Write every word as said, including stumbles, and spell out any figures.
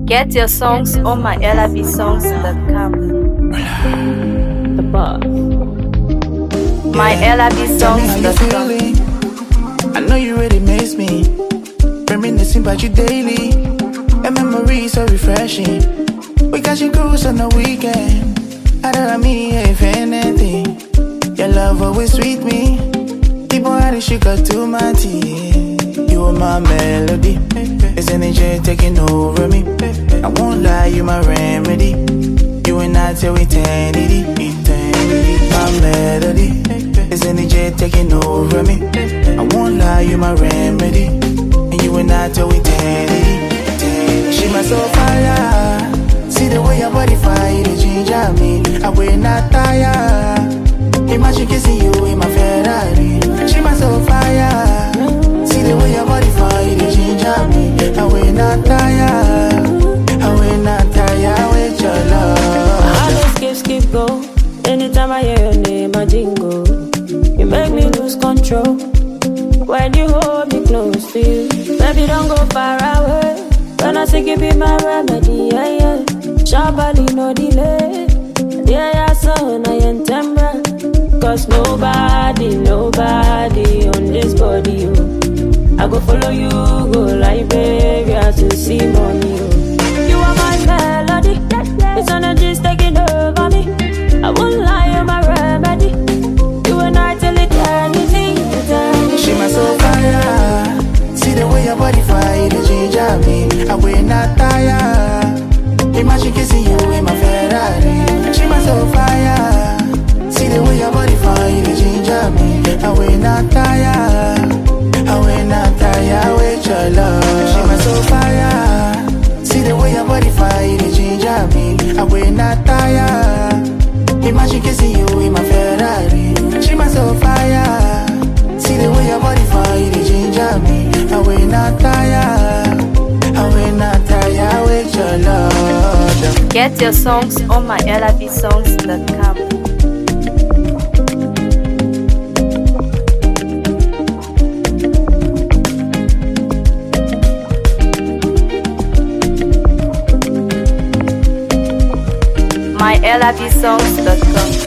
Get your songs on my L I B songs dot com. The boss. My L I B songs dot com. I know you really miss me. Reminiscing about you daily. A memory so refreshing. We got you cruise on the weekend. I don't mean if anything. Your love always sweet me. The boy had a sugar to my tea. You are my melody. It's energy taking over me. I won't lie, you my remedy. You and I till eternity, eternity. My melody. It's energy taking over me. I won't lie, you my remedy. And you and I till eternity, eternity. She my soul fire. See the way your body fire, it ginger me. I will not tire. Imagine kissing you in my Ferrari. She my soul fire. See the way your body fire, it ginger me. I will not tire. I will not tire with your love. I just skip, skip, go. Anytime I hear your name, I jingle. You make me lose control. When you hold me close to you, baby, don't go far away. When I say you be my remedy, yeah, yeah. Shabali, no delay. Yeah, yeah, son, I am temper. Cause nobody, nobody on this body, oh. I go follow you, go Liberia to see money, oh. You are my melody. It's energy's taking over me. I won't lie, you're my remedy. You and I till eternity, eternity. She my soul fire. See the way your body fire, it ginger me. I will not tire. Imagine kissing you in my Ferrari. She my soul fire. See the way your body fire, it ginger me. I will not tire. I will not tire with your love. She my soul fire. See the way your body fire, it ginger me. I will not tire. Imagine kissing you in my Ferrari. She my soul fire. See the way your body fire, it ginger me. I will not tire. I will not tire with your love. Get your songs on my L I B songs dot com. My L I B songs dot com.